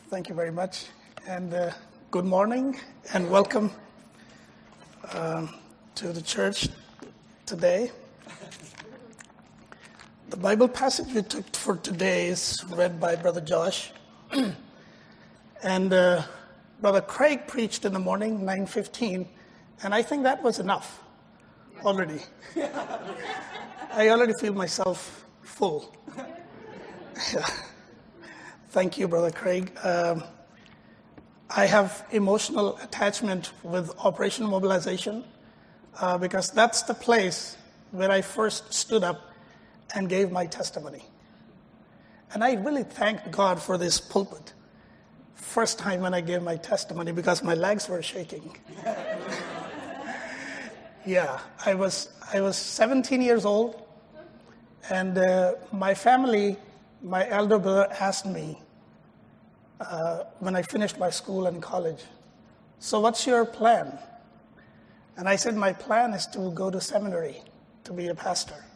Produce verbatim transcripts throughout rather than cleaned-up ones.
Thank you very much. And uh, good morning and welcome um, to the church today. The Bible passage we took for today is read by Brother Josh. and uh, Brother Craig preached in the morning, nine fifteen, and I think that was enough already. I already feel myself full. Yeah. Thank you, Brother Craig. Um, I have emotional attachment with Operation Mobilization uh, because that's the place where I first stood up and gave my testimony. And I really thank God for this pulpit. First time when I gave my testimony because my legs were shaking. yeah, I was I was seventeen years old, and uh, my family, my elder brother asked me uh, when I finished my school and college, so what's your plan? And I said, my plan is to go to seminary to be a pastor.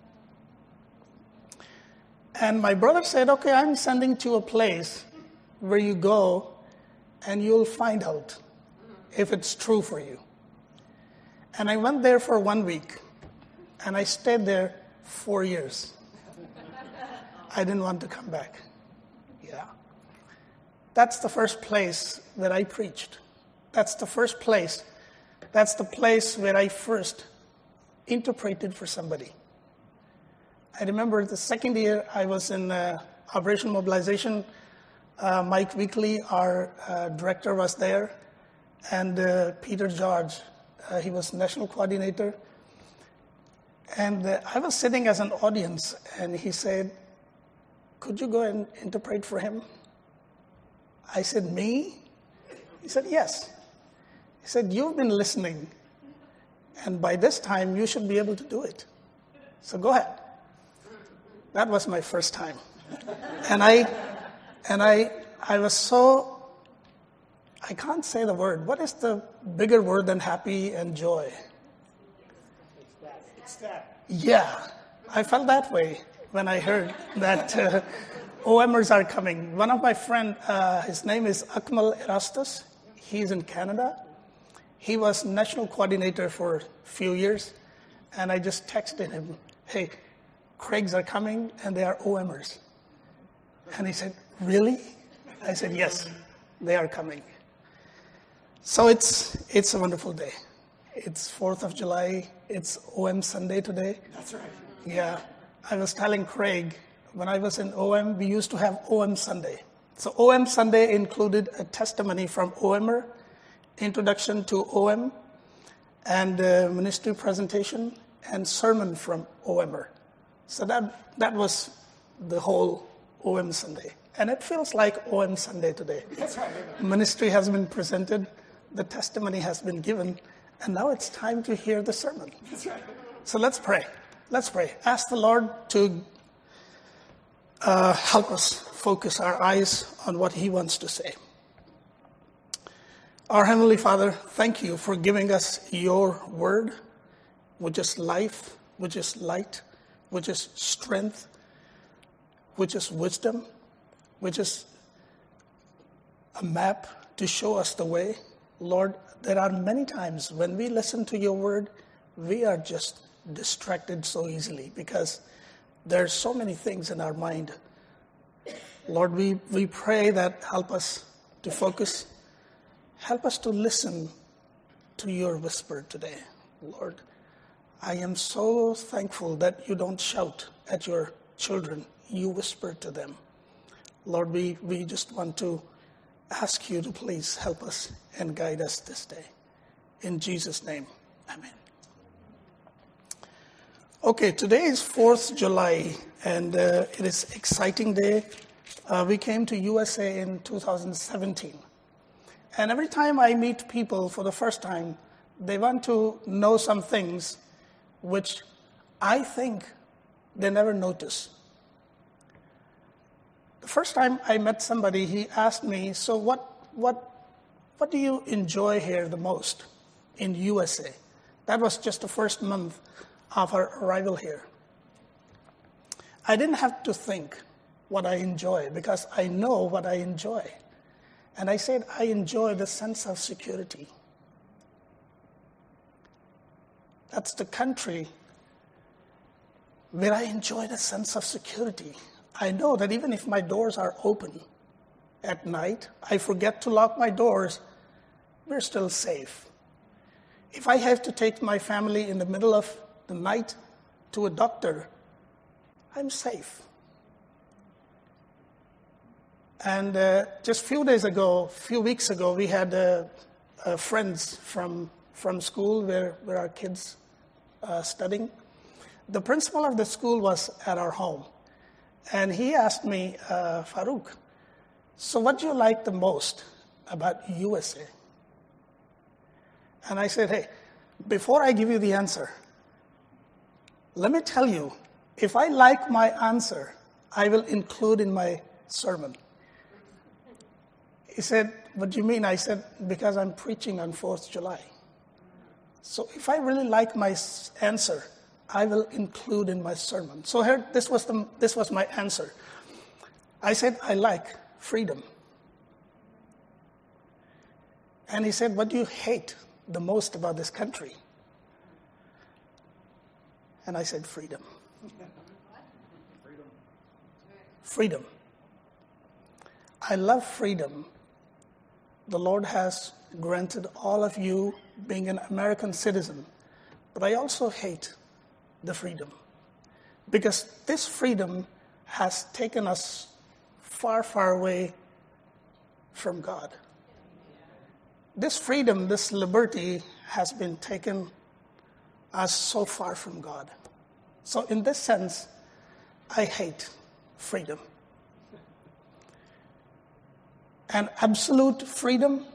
And my brother said, okay, I'm sending to a place where you go and you'll find out if it's true for you. And I went there for one week and I stayed there four years. I didn't want to come back. Yeah. That's the first place that I preached. That's the first place. That's the place where I first interpreted for somebody. I remember the second year I was in uh, Operation Mobilization. Uh, Mike Weekly, our uh, director, was there. And uh, Peter George, uh, he was national coordinator. And uh, I was sitting as an audience, and he said, could you go and interpret for him? I said, me? He said, yes. He said, you've been listening, and by this time you should be able to do it. So go ahead. That was my first time. And I and I I was so, I can't say the word. What is the bigger word than happy and joy? Yeah, I felt that way when I heard that uh, OMers are coming. One of my friends, uh, his name is Akmal Erastus. He's in Canada. He was national coordinator for a few years. And I just texted him, hey, Craigs are coming and they are OMers. And he said, really? I said, yes, they are coming. So it's it's a wonderful day. It's fourth of July. It's O M Sunday today. That's right. Yeah. I was telling Craig, when I was in O M, we used to have O M Sunday. So O M Sunday included a testimony from OMer, introduction to O M, and a ministry presentation, and sermon from OMer. So that that was the whole O M Sunday. And it feels like O M Sunday today. That's right. Ministry has been presented, the testimony has been given, and now it's time to hear the sermon. That's right. So let's pray. Let's pray. Ask the Lord to uh, help us focus our eyes on what He wants to say. Our Heavenly Father, thank you for giving us your word, which is life, which is light, which is strength, which is wisdom, which is a map to show us the way. Lord, there are many times when we listen to your word, we are just distracted so easily because there are so many things in our mind. Lord, we, we pray that help us to focus. Help us to listen to your whisper today, Lord. I am so thankful that you don't shout at your children. You whisper to them. Lord, we, we just want to ask you to please help us and guide us this day. In Jesus' name, amen. Okay, today is fourth of July, and uh, it is an exciting day. Uh, we came to U S A in two thousand seventeen. And every time I meet people for the first time, they want to know some things which I think they never notice. The first time I met somebody, he asked me, so what, what, what do you enjoy here the most in U S A? That was just the first month of our arrival here. I didn't have to think what I enjoy because I know what I enjoy. And I said, I enjoy the sense of security. That's the country where I enjoy the sense of security. I know that even if my doors are open at night, I forget to lock my doors, we're still safe. If I have to take my family in the middle of the night to a doctor, I'm safe. And uh, just a few days ago, a few weeks ago, we had uh, uh, friends from from school where, where our kids uh, studying. The principal of the school was at our home. And he asked me, uh, Farouk, so what do you like the most about U S A? And I said, hey, before I give you the answer, let me tell you, if I like my answer, I will include in my sermon. He said, what do you mean? I said, because I'm preaching on fourth of July. So if I really like my answer, I will include in my sermon. So here, this was the, this was my answer. I said, I like freedom. And he said, what do you hate the most about this country? And I said, freedom. Freedom. Freedom. I love freedom. The Lord has granted all of you being an American citizen, but I also hate the freedom, because this freedom has taken us far, far away from God. This freedom, this liberty has been taken us so far from God. So in this sense, I hate freedom. And absolute freedom,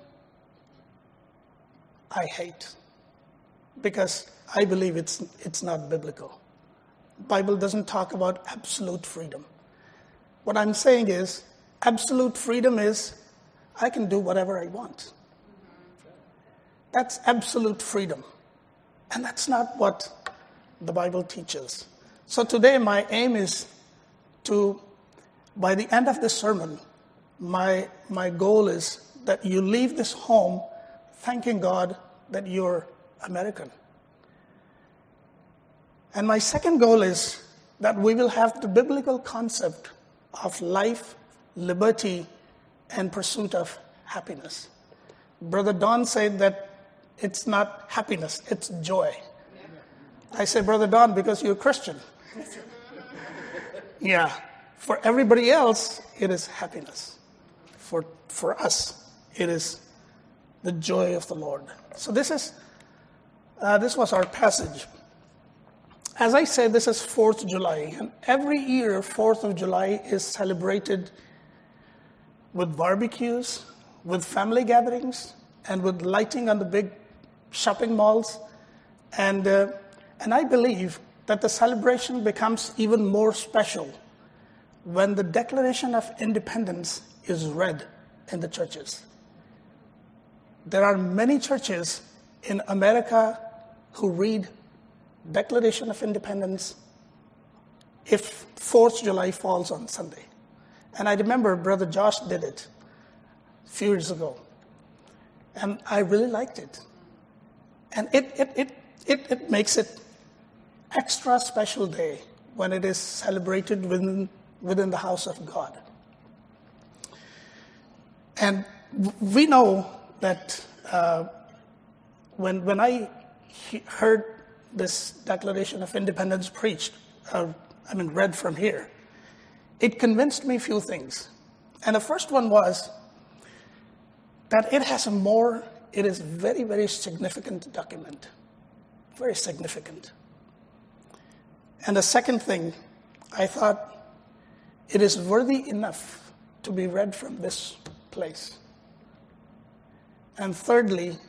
I hate, because I believe it's it's not biblical. The Bible doesn't talk about absolute freedom. What I'm saying is, absolute freedom is, I can do whatever I want. That's absolute freedom. And that's not what the Bible teaches. So today my aim is to, by the end of this sermon, my my goal is that you leave this home thanking God that you're American. And my second goal is that we will have the biblical concept of life, liberty, and pursuit of happiness. Brother Don said that it's not happiness, it's joy. I say, Brother Don, because you're a Christian. Yeah. For everybody else, it is happiness. For for us, it is the joy of the Lord. So this is uh, this was our passage. As I said, this is fourth of July, and every year fourth of July is celebrated with barbecues, with family gatherings, and with lighting on the big shopping malls. And uh, and I believe that the celebration becomes even more special when the Declaration of Independence is read in the churches. There are many churches in America who read Declaration of Independence if fourth of July falls on Sunday. And I remember Brother Josh did it a few years ago. And I really liked it. And it it it it, it makes it extra special day when it is celebrated within within the house of God. And we know that uh, when when I he- heard this Declaration of Independence preached, uh, I mean read from here, it convinced me a few things. And the first one was that it has a more, it is very, very significant document. Very significant. And the second thing, I thought it is worthy enough to be read from this place. And thirdly,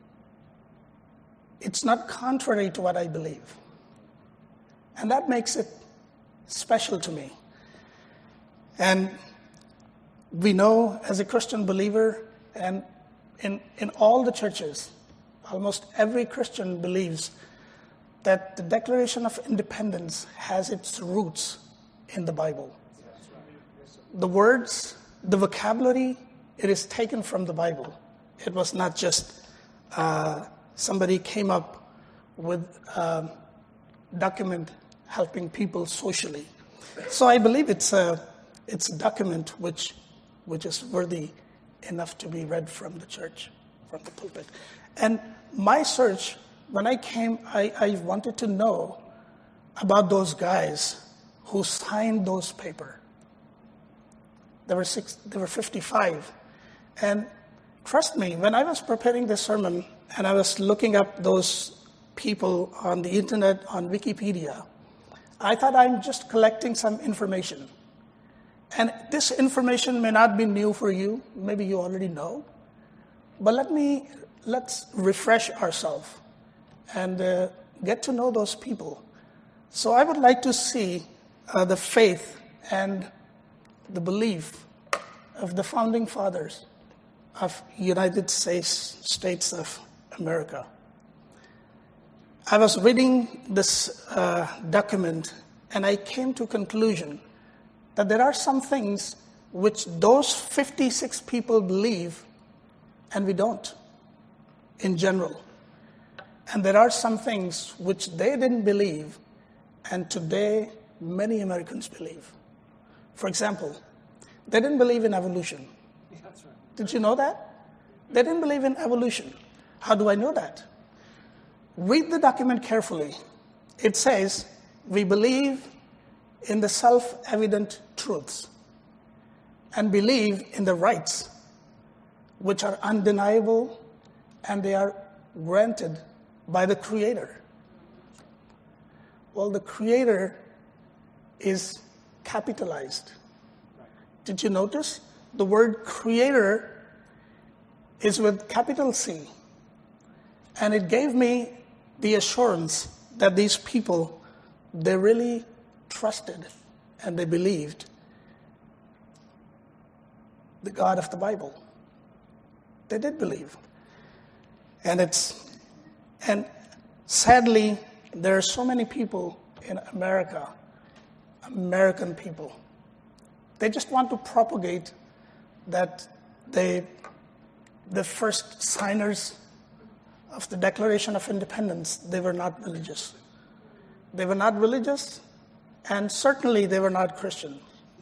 it's not contrary to what I believe. And that makes it special to me. And we know as a Christian believer, and in, in all the churches, almost every Christian believes that the Declaration of Independence has its roots in the Bible. The words, the vocabulary, it is taken from the Bible. It was not just uh, somebody came up with a document helping people socially. So I believe it's a, it's a document which, which is worthy enough to be read from the church, from the pulpit. And my search, when I came, I, I wanted to know about those guys who signed those papers. There were six, there were fifty-five. And trust me, when I was preparing this sermon and I was looking up those people on the internet, on Wikipedia, I thought I'm just collecting some information. And this information may not be new for you. Maybe you already know. But let me, let's refresh ourselves and uh, get to know those people. So I would like to see uh, the faith and the belief of the founding fathers of United States, States of America. I was reading this uh, document and I came to a conclusion that there are some things which those fifty-six people believe and we don't in general. And there are some things which they didn't believe and today many Americans believe. For example, they didn't believe in evolution. Yeah, that's right. Did you know that? They didn't believe in evolution. How do I know that? Read the document carefully. It says, we believe in the self-evident truths and believe in the rights which are undeniable and they are granted by the Creator. Well, the Creator is capitalized. Did you notice? The word Creator is with capital C. And it gave me the assurance that these people, they really trusted and they believed the God of the Bible. They did believe. And it's, and sadly, there are so many people in America, American people, they just want to propagate that they, the first signers of the Declaration of Independence, they were not religious. They were not religious, and certainly they were not Christian.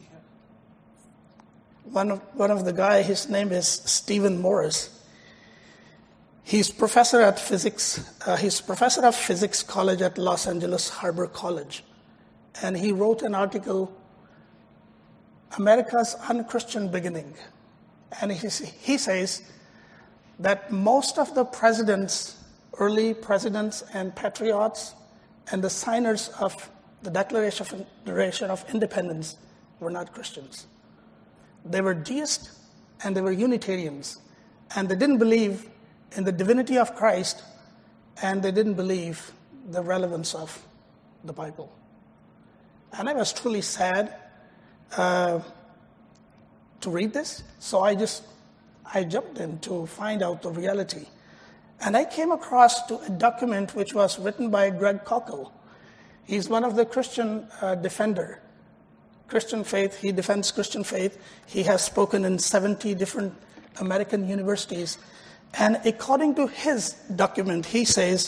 One of, one of the guys, his name is Stephen Morris. He's professor at physics. Uh, he's professor of physics college at Los Angeles Harbor College. And he wrote an article, America's Unchristian Beginning. And he, he says that most of the presidents, early presidents and patriots, and the signers of the Declaration of Independence were not Christians. They were deists and they were Unitarians. And they didn't believe in the divinity of Christ, and they didn't believe the relevance of the Bible. And I was truly sad uh, to read this, so I just, I jumped in to find out the reality. And I came across to a document which was written by Greg Koukl. He's one of the Christian uh, defender, Christian faith. He defends Christian faith. He has spoken in seventy different American universities. And according to his document, he says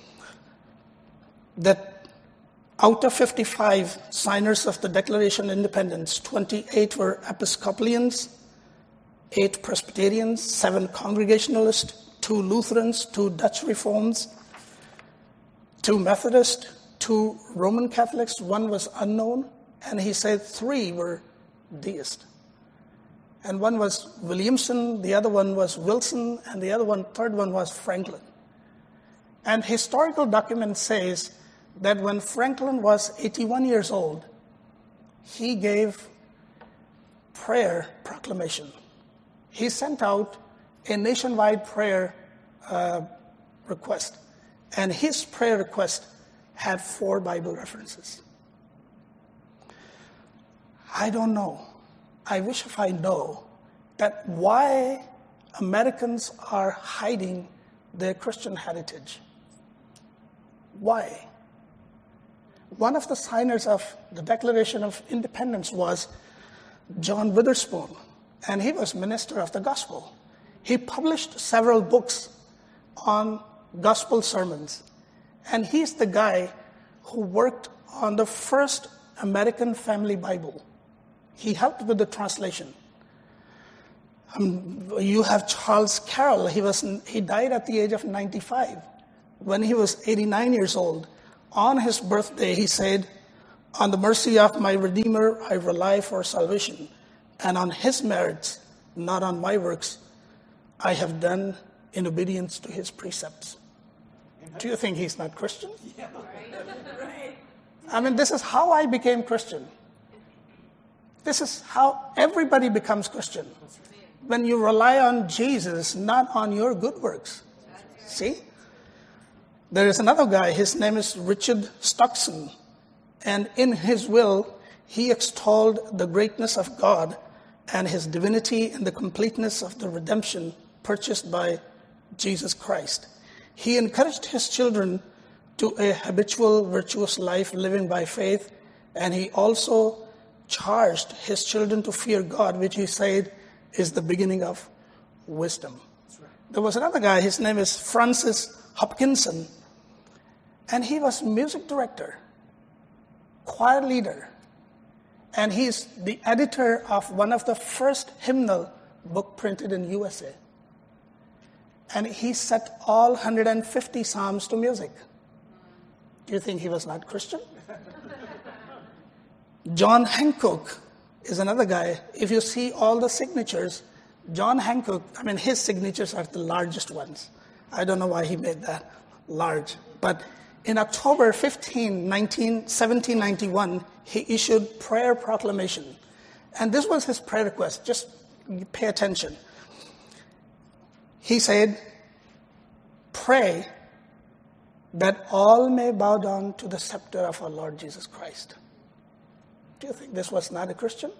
that out of fifty-five signers of the Declaration of Independence, twenty-eight were Episcopalians, eight Presbyterians, seven Congregationalists, two Lutherans, two Dutch Reforms, two Methodists, two Roman Catholics, one was unknown, and he said three were deists. And one was Williamson, the other one was Wilson, and the other one, third one was Franklin. And historical document says that when Franklin was eighty-one years old, he gave prayer proclamation. He sent out a nationwide prayer uh, request. And his prayer request had four Bible references. I don't know. I wish if I know that why Americans are hiding their Christian heritage. Why? One of the signers of the Declaration of Independence was John Witherspoon. and he was minister of the gospel. He published several books on gospel sermons. And he's the guy who worked on the first American Family Bible. He helped with the translation. Um, you have Charles Carroll. He was he died at the age of ninety-five. When he was eighty-nine years old, on his birthday, he said, "On the mercy of my Redeemer, I rely for salvation, and on his merits, not on my works, I have done in obedience to his precepts." Do you think he's not Christian? Yeah. Right. I mean, this is how I became Christian. This is how everybody becomes Christian. When you rely on Jesus, not on your good works. See? There is another guy, his name is Richard Stockson. And in his will, he extolled the greatness of God and his divinity and the completeness of the redemption purchased by Jesus Christ. He encouraged his children to a habitual, virtuous life living by faith, and he also charged his children to fear God, which he said is the beginning of wisdom. Right. There was another guy, his name is Francis Hopkinson, and he was music director, choir leader, and he's the editor of one of the first hymnal book printed in U S A. And he set all one hundred fifty psalms to music. Do you think he was not Christian? John Hancock is another guy. If you see all the signatures, John Hancock, I mean, his signatures are the largest ones. I don't know why he made that large. But in October fifteenth, seventeen ninety-one, he issued prayer proclamation. And this was his prayer request. Just pay attention. He said, "Pray that all may bow down to the scepter of our Lord Jesus Christ." Do you think this was not a Christian?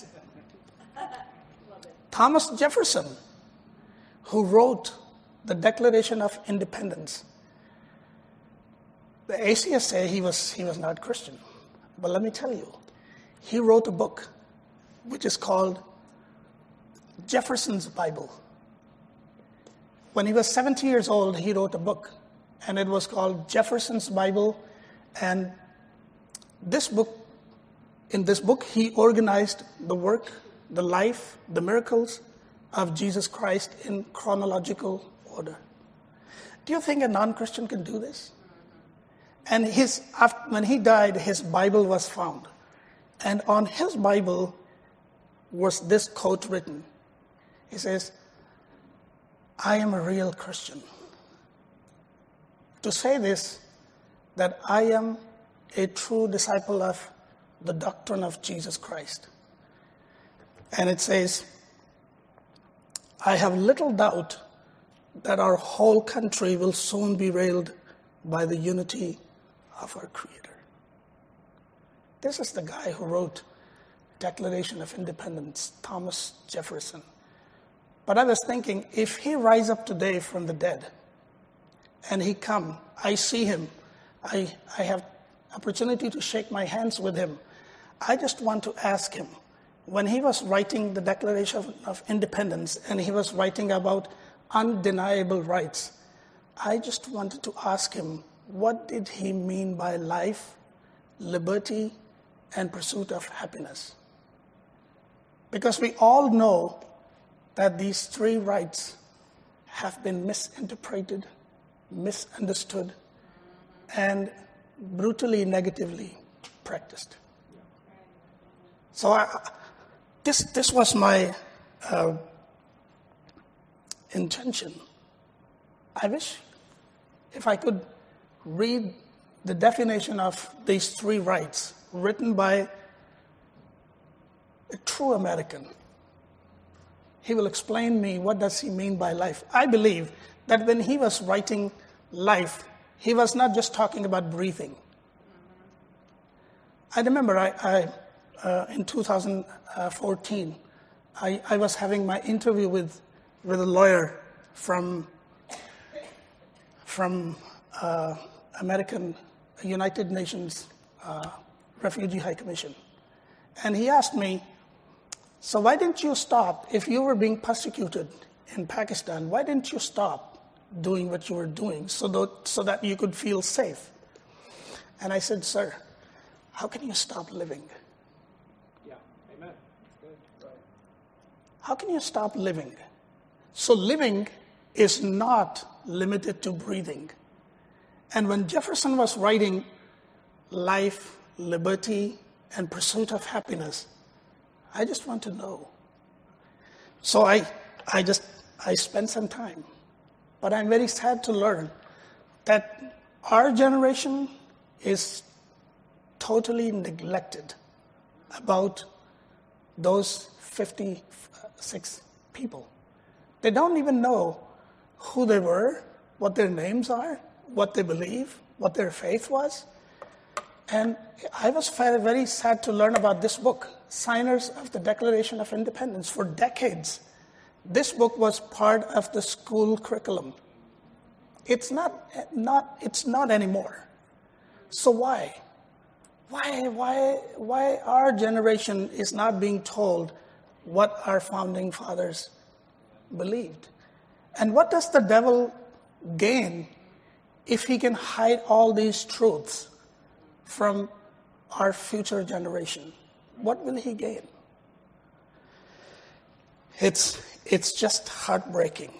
Thomas Jefferson, who wrote the Declaration of Independence. The A C S say he was, he was not Christian. But let me tell you, he wrote a book which is called Jefferson's Bible. When he was seventy years old, he wrote a book, and it was called Jefferson's Bible. And this book, in this book, he organized the work, the life, the miracles of Jesus Christ in chronological order. Do you think a non-Christian can do this? And his, after, when he died, his Bible was found. And on his Bible was this quote written. He says, "I am a real Christian. To say this, that I am a true disciple of the doctrine of Jesus Christ." And it says, "I have little doubt that our whole country will soon be railed by the unity of our Creator." This is the guy who wrote Declaration of Independence, Thomas Jefferson. But I was thinking, if he rise up today from the dead, and he come, I see him, I, I have opportunity to shake my hands with him, I just want to ask him, when he was writing the Declaration of Independence, and he was writing about undeniable rights, I just wanted to ask him, what did he mean by life, liberty, and pursuit of happiness? Because we all know that these three rights have been misinterpreted, misunderstood, and brutally negatively practiced. So I, this this was my uh, intention. I wish if I could read the definition of these three rights written by a true American. He will explain me what does he mean by life. I believe that when he was writing life, he was not just talking about breathing. I remember I, I uh, in two thousand fourteen, I, I was having my interview with, with a lawyer from, from uh, American United Nations uh, Refugee High Commission. And he asked me, So why didn't you stop? If you were being persecuted in Pakistan, why didn't you stop doing what you were doing so that, so that you could feel safe? And I said, sir, how can you stop living? Yeah, amen. Good. Right. How can you stop living? So living is not limited to breathing. And when Jefferson was writing Life, Liberty, and Pursuit of Happiness, I just want to know. So I, I just, I spent some time. But I'm very sad to learn that our generation is totally neglected about those fifty-six people. They don't even know who they were, what their names are, what they believe, what their faith was. And I was very, very sad to learn about this book, Signers of the Declaration of Independence. For decades, this book was part of the school curriculum. It's not, not, it's not anymore. So why? Why, why, why our generation is not being told what our founding fathers believed? And what does the devil gain if he can hide all these truths from our future generation? What will he gain? It's, it's just heartbreaking.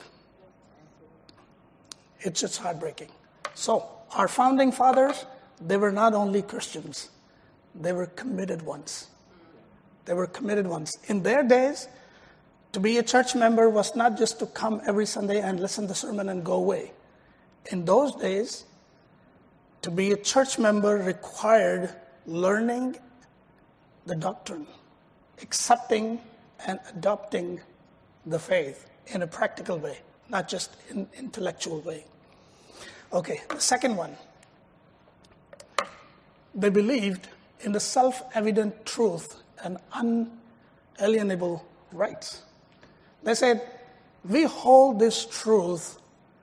It's just heartbreaking. So, our founding fathers, they were not only Christians, they were committed ones. They were committed ones. In their days, to be a church member was not just to come every Sunday and listen to the sermon and go away. In those days, to be a church member required learning the doctrine, accepting and adopting the faith in a practical way, not just in intellectual way. Okay, the second one. They believed in the self-evident truth and unalienable rights. They said, we hold this truth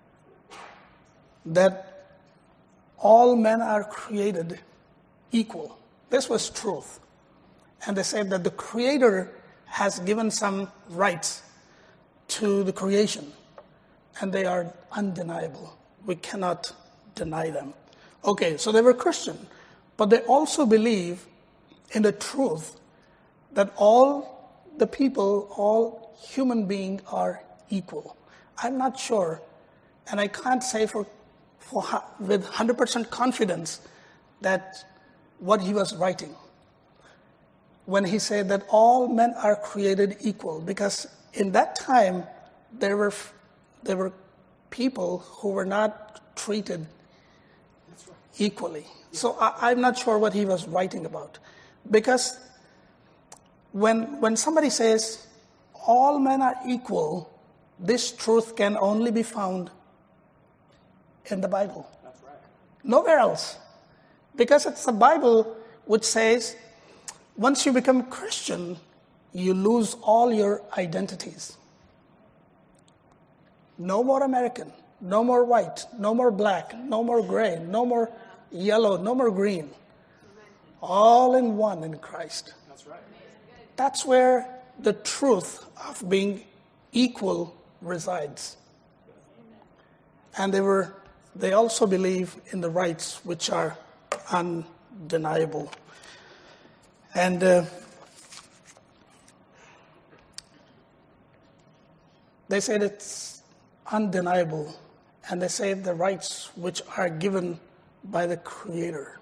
that all men are created equal. This was truth. And they said that the Creator has given some rights to the creation, and they are undeniable. We cannot deny them. Okay, so they were Christian, but they also believe in the truth that all the people, all human beings are equal. I'm not sure, and I can't say for, for with one hundred percent confidence that what he was writing when he said that all men are created equal, because in that time there were there were people who were not treated equally. So I, I'm not sure what he was writing about, because when when somebody says all men are equal, this truth can only be found in the Bible. That's right. Nowhere else. Because it's the Bible which says once you become Christian, you lose all your identities. No more American, no more white, no more black, no more gray, no more yellow, no more green. All in one in Christ. That's right. That's where the truth of being equal resides. And they were they also believe in the rights which are undeniable. And uh, they said it's undeniable, and they say the rights which are given by the Creator.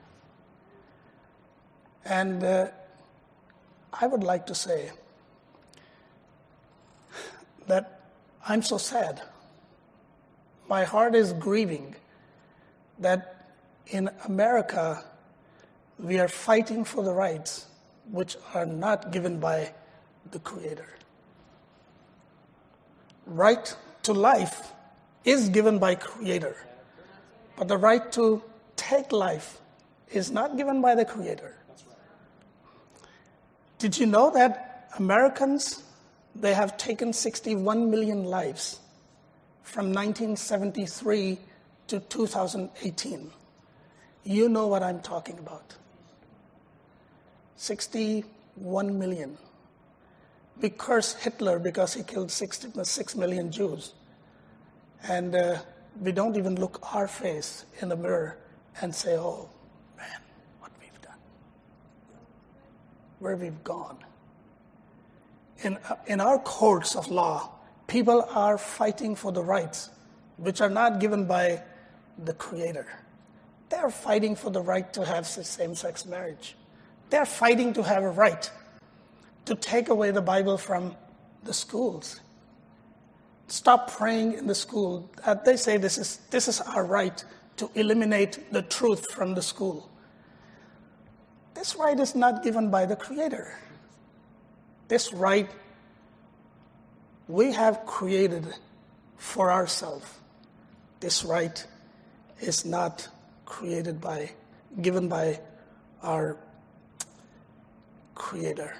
And uh, I would like to say that I'm so sad. My heart is grieving that in America we are fighting for the rights which are not given by the Creator. Right to life is given by Creator, but the right to take life is not given by the Creator. Did you know that Americans, they have taken sixty-one million lives from nineteen seventy-three to two thousand eighteen? You know what I'm talking about. sixty-one million. We curse Hitler because he killed six, six million Jews. And uh, we don't even look our face in the mirror and say, oh, man, what we've done. Where we've gone. In, uh, in our courts of law, people are fighting for the rights which are not given by the Creator. They're fighting for the right to have same-sex marriage. They're fighting to have a right to take away the Bible from the schools. Stop praying in the school. Uh, they say this is, this is our right to eliminate the truth from the school. This right is not given by the Creator. This right we have created for ourselves. This right is not created by, given by our Creator.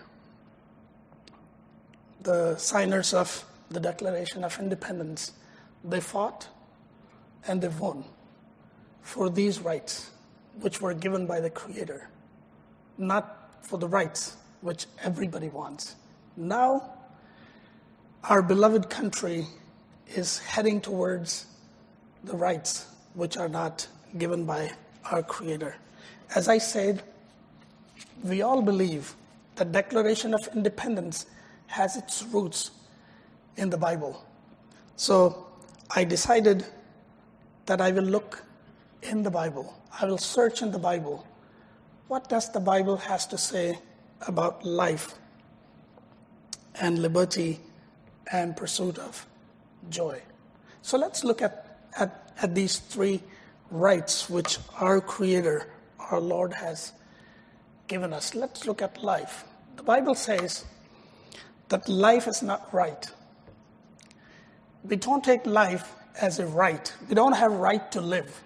The signers of the Declaration of Independence, they fought and they won for these rights which were given by the Creator, not for the rights which everybody wants. Now, our beloved country is heading towards the rights which are not given by our Creator. As I said, we all believe the Declaration of Independence has its roots in the Bible. So I decided that I will look in the Bible. I will search in the Bible. What does the Bible has to say about life and liberty and pursuit of joy? So let's look at, at, at these three rights which our Creator, our Lord, has given us. Let's look at life. The Bible says that life is not right. We don't take life as a right. We don't have right to live.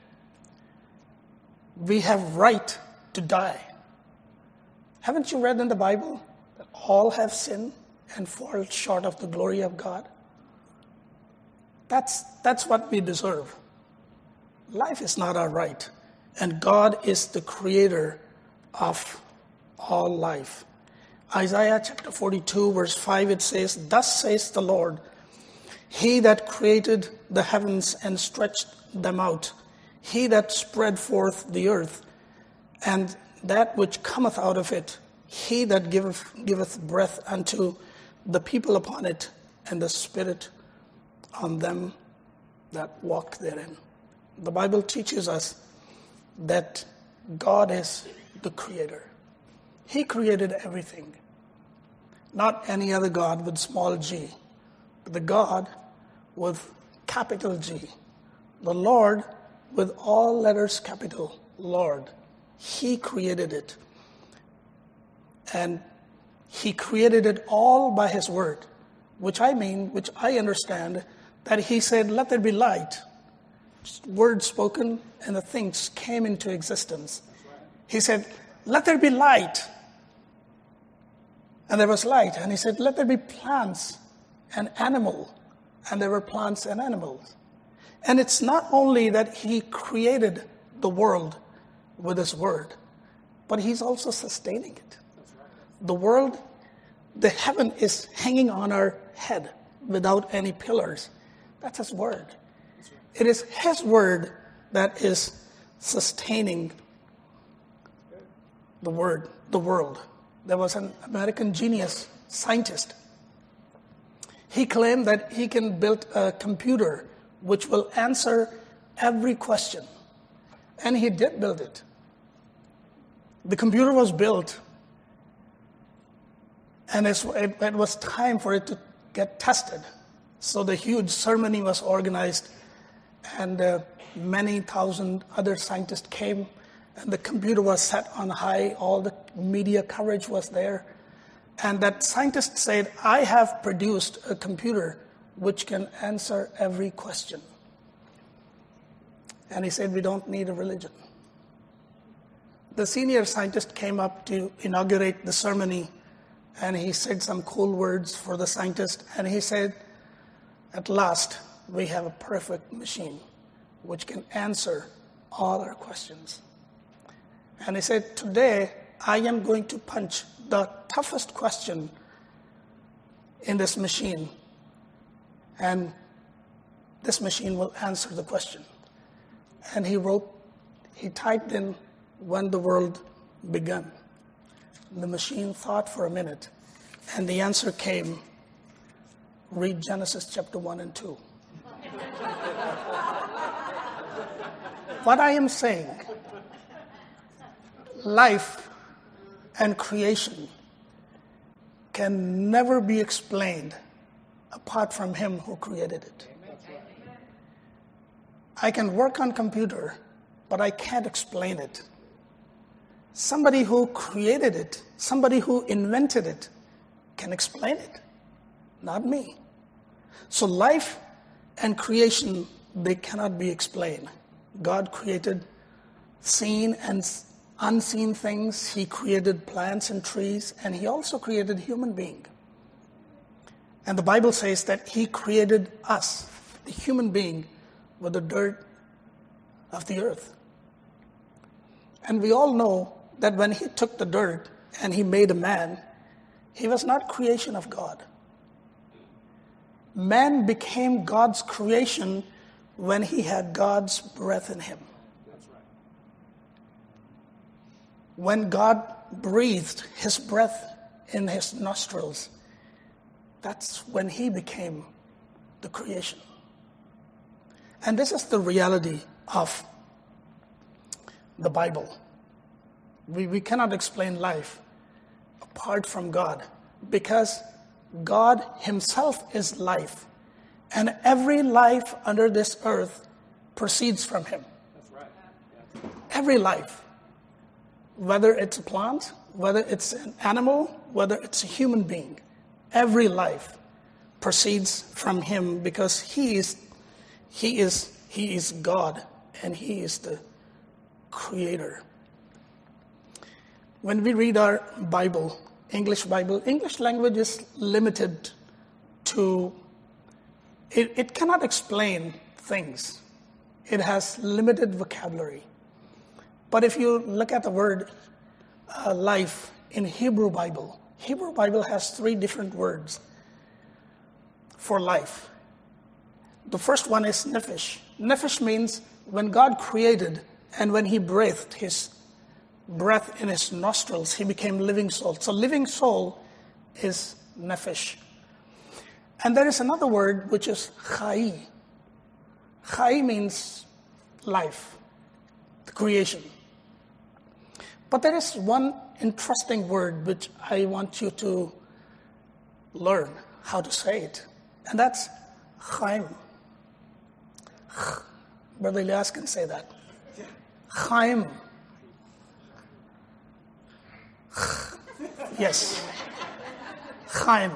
We have right to die. Haven't you read in the Bible that all have sinned and fall short of the glory of God? That's, that's what we deserve. Life is not our right. And God is the Creator of all life. Isaiah chapter forty-two, verse five, it says, "Thus says the Lord, He that created the heavens and stretched them out, He that spread forth the earth, and that which cometh out of it, He that giveth, giveth breath unto the people upon it, and the Spirit on them that walk therein." The Bible teaches us that God is the Creator. He created everything. Not any other God with small g, but the God with capital G. The Lord with all letters capital, Lord. He created it. And He created it all by His word, which I mean, which I understand, that He said, "Let there be light." Just words spoken and the things came into existence. He said, "Let there be light." And there was light. And He said, "Let there be plants and animal." And there were plants and animals. And it's not only that He created the world with His word, but He's also sustaining it. The world, the heaven is hanging on our head without any pillars. That's His word. It is His word that is sustaining the word, the world. There was an American genius scientist. He claimed that he can build a computer which will answer every question. And he did build it. The computer was built, and it, it was time for it to get tested. So the huge ceremony was organized, and uh, many thousand other scientists came, and the computer was set on high. All the media coverage was there. And that scientist said, "I have produced a computer which can answer every question." And he said, "We don't need a religion." The senior scientist came up to inaugurate the ceremony, and he said some cool words for the scientist. And he said, "At last, we have a perfect machine which can answer all our questions." And he said, "Today, I am going to punch the toughest question in this machine, and this machine will answer the question. And he wrote, he typed in when the world began. The machine thought for a minute, and the answer came, read Genesis chapter one and two. What I am saying, life and creation can never be explained apart from him who created it. I can work on computer, but I can't explain it. Somebody who created it, somebody who invented it, can explain it, not me. So life and creation, they cannot be explained. God created seen and unseen things. He created plants and trees, and he also created human being. And the Bible says that he created us, the human being, with the dirt of the earth. And we all know that when he took the dirt and he made a man, he was not creation of God. Man became God's creation when he had God's breath in him. That's right. When God breathed his breath in his nostrils, that's when he became the creation. And this is the reality of the Bible. We, we cannot explain life apart from God, because God himself is life, and every life under this earth proceeds from him. That's right. Yeah. Every life, whether it's a plant, whether it's an animal, whether it's a human being, every life proceeds from him, because he is he is he is God, and he is the creator. When we read our Bible, English Bible, English language is limited to, it, it cannot explain things. It has limited vocabulary. But if you look at the word uh, life in Hebrew Bible, Hebrew Bible has three different words for life. The first one is nephesh. Nephesh means when God created and when he breathed his breath in his nostrils, he became living soul. So living soul is nephesh. And there is another word which is chai. Chai means life, the creation. But there is one interesting word which I want you to learn how to say it, and that's chaim. Brother Elias can say that. Chaim. Yes. Chaim.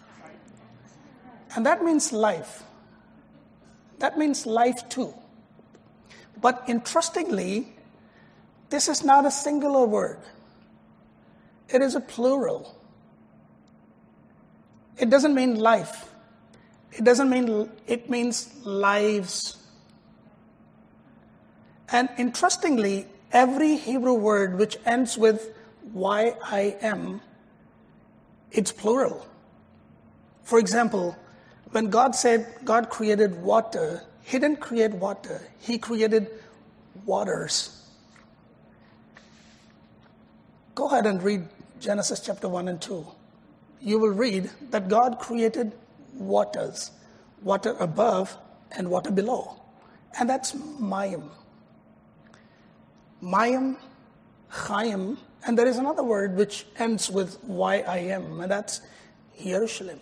And that means life. That means life too. But interestingly, this is not a singular word. It is a plural. It doesn't mean life. It doesn't mean, it means lives. And interestingly, every Hebrew word which ends with Y I M, it's plural. For example, when God said God created water, he didn't create water. He created waters. Go ahead and read Genesis chapter one and two. You will read that God created waters, water above and water below. And that's Mayim. Mayim, Chaim, and there is another word which ends with Y I M, and that's Jerusalem.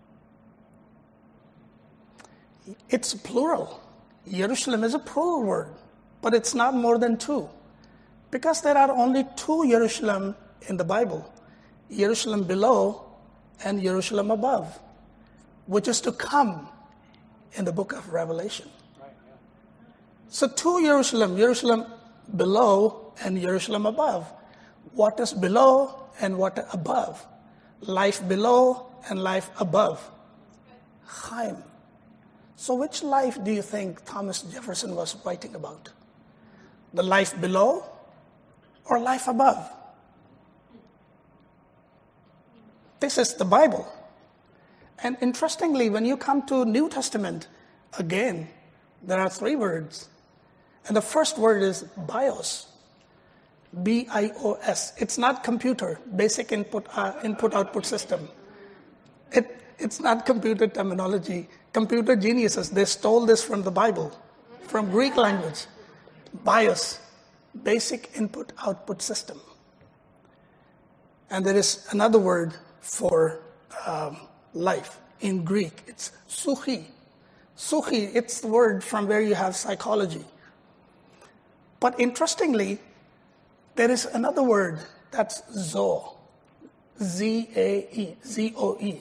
It's plural. Jerusalem is a plural word, but it's not more than two. Because there are only two Jerusalem in the Bible, Jerusalem below and Jerusalem above, which is to come in the book of Revelation. Right, yeah. So two Jerusalem, Jerusalem below and Jerusalem above. What is below and what is above? Life below and life above. Chaim. So which life do you think Thomas Jefferson was writing about? The life below or life above? This is the Bible. And interestingly, when you come to New Testament, again, there are three words. And the first word is bios. B I O S. It's not computer, basic input uh, input output system. It it's not computer terminology. Computer geniuses, they stole this from the Bible, from Greek language. BIOS, basic input output system. And there is another word for um, life in Greek. It's suchi. Suchi, it's the word from where you have psychology. But interestingly, there is another word that's zo, Z A E, Z O E.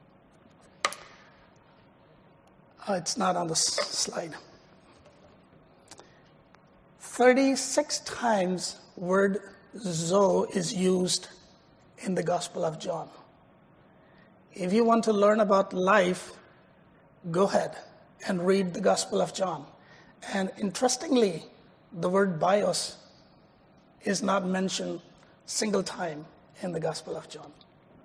Uh, it's not on the s- slide. thirty-six times word zo is used in the Gospel of John. If you want to learn about life, go ahead and read the Gospel of John. And interestingly, the word bios is not mentioned single time in the Gospel of John.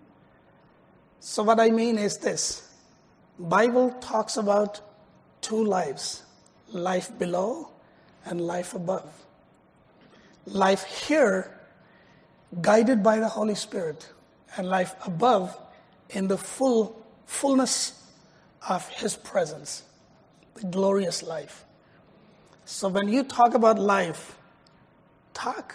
So what I mean is this. Bible talks about two lives, life below and life above. Life here, guided by the Holy Spirit, and life above in the full fullness of His presence, the glorious life. So when you talk about life, talk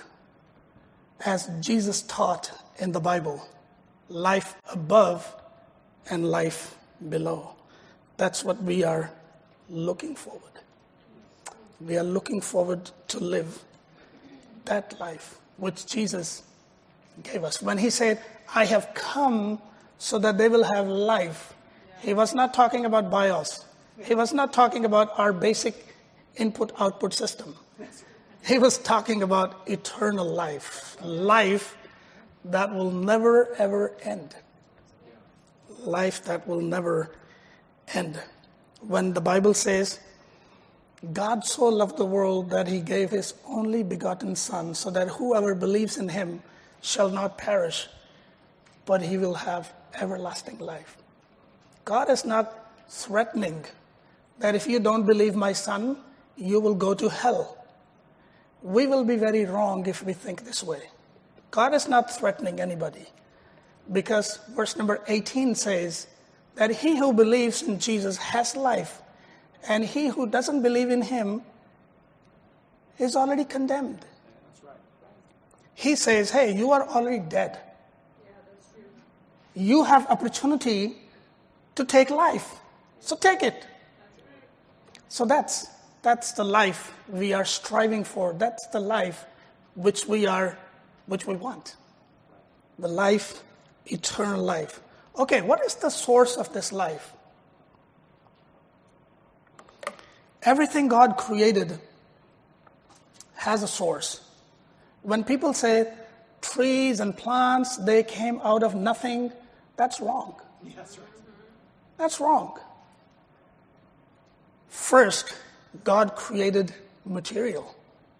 as Jesus taught in the Bible, life above and life below. That's what we are looking forward. We are looking forward to live that life which Jesus gave us. When He said, I have come so that they will have life, He was not talking about bios. He was not talking about our basic input-output system. He was talking about eternal life, life that will never, ever end. Life that will never end. When the Bible says, God so loved the world that He gave His only begotten Son, so that whoever believes in Him shall not perish, but he will have everlasting life. God is not threatening that if you don't believe my Son, you will go to hell. We will be very wrong if we think this way. God is not threatening anybody, because verse number eighteen says that he who believes in Jesus has life, and he who doesn't believe in Him is already condemned. That's right. He says, hey, you are already dead. Yeah, that's true. You have opportunity to take life, so take it. So that's that's the life we are striving for. That's the life which we are, which we want. The life, eternal life. Okay, what is the source of this life? Everything God created has a source. When people say trees and plants, they came out of nothing, that's wrong. That's right. That's wrong. First, God created material.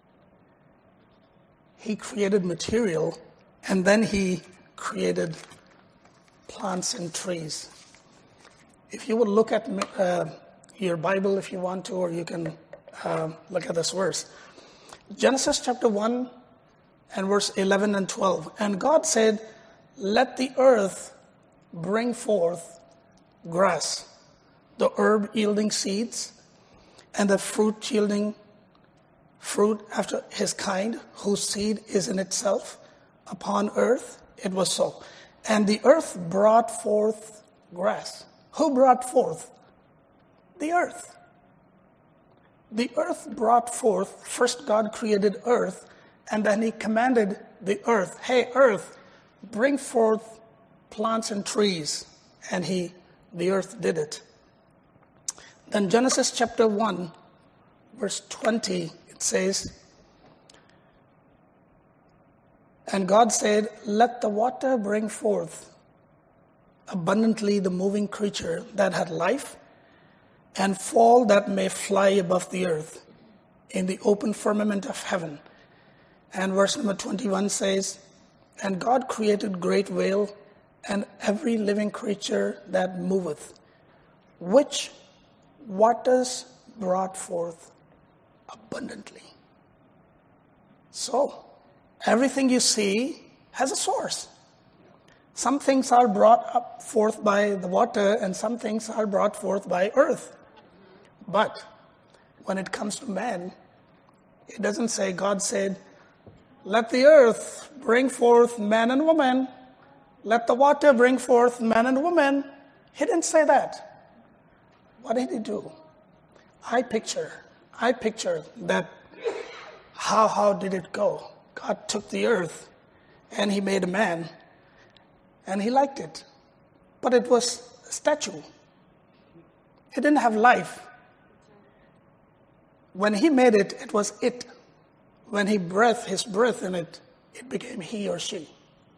He created material, and then He created plants and trees. If you would look at uh, your Bible if you want to, or you can uh, look at this verse. Genesis chapter one and verse eleven and twelve. And God said, let the earth bring forth grass, the herb yielding seeds, and the fruit yielding fruit after his kind, whose seed is in itself upon earth. It was so. And the earth brought forth grass. Who brought forth? The earth. The earth brought forth, first God created earth, and then He commanded the earth, hey earth, bring forth plants and trees. And he, the earth did it. Then Genesis chapter one, verse twenty, it says, and God said, let the water bring forth abundantly the moving creature that had life, and fall that may fly above the earth in the open firmament of heaven. And verse number twenty-one says, and God created great whale and every living creature that moveth, which waters brought forth abundantly. So, everything you see has a source. Some things are brought up forth by the water, and some things are brought forth by earth. But when it comes to man, it doesn't say, God said, let the earth bring forth man and woman. Let the water bring forth man and woman. He didn't say that. What did he do? I picture, I picture that how, how did it go? God took the earth and he made a man and he liked it. But it was a statue. It didn't have life. When he made it, it was it. When he breathed his breath in it, it became he or she.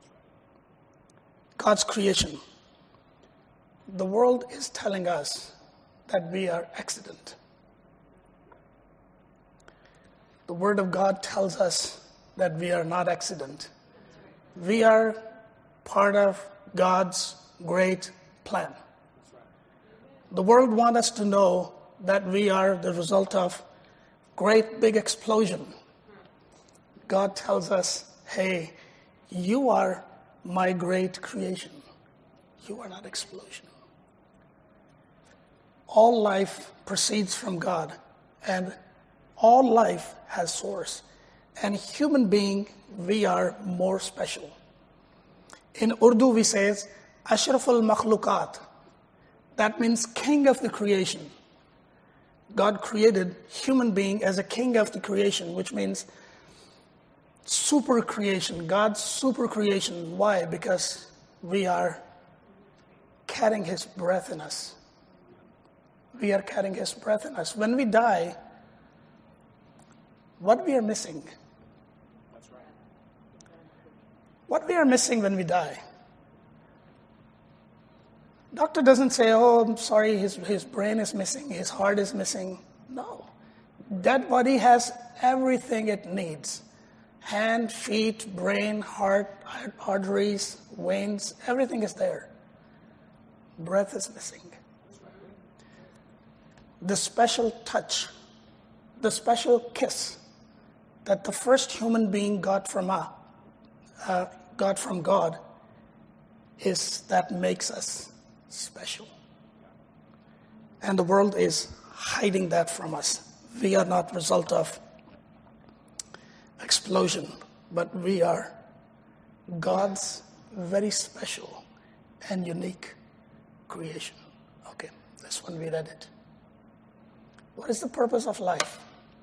God's creation. The world is telling us that we are accident. The Word of God tells us that we are not accident. We are part of God's great plan. The world wants us to know that we are the result of great big explosion. God tells us, hey, you are my great creation. You are not explosion. All life proceeds from God, and all life has source. And human being, we are more special. In Urdu, we say, Ashraful Makhlukat. That means king of the creation. God created human being as a king of the creation, which means super creation, God's super creation. Why? Because we are carrying his breath in us. We are carrying his breath in us. When we die, what we are missing? That's right. What we are missing when we die? Doctor doesn't say, oh, I'm sorry, his, his brain is missing, his heart is missing. No. That body has everything it needs. Hand, feet, brain, heart, arteries, veins, everything is there. Breath is missing. The special touch, the special kiss that the first human being got from, uh, uh, got from God is that makes us special. And the world is hiding that from us. We are not result of explosion, but we are God's very special and unique creation. Okay, this one we read it. What is the purpose of life?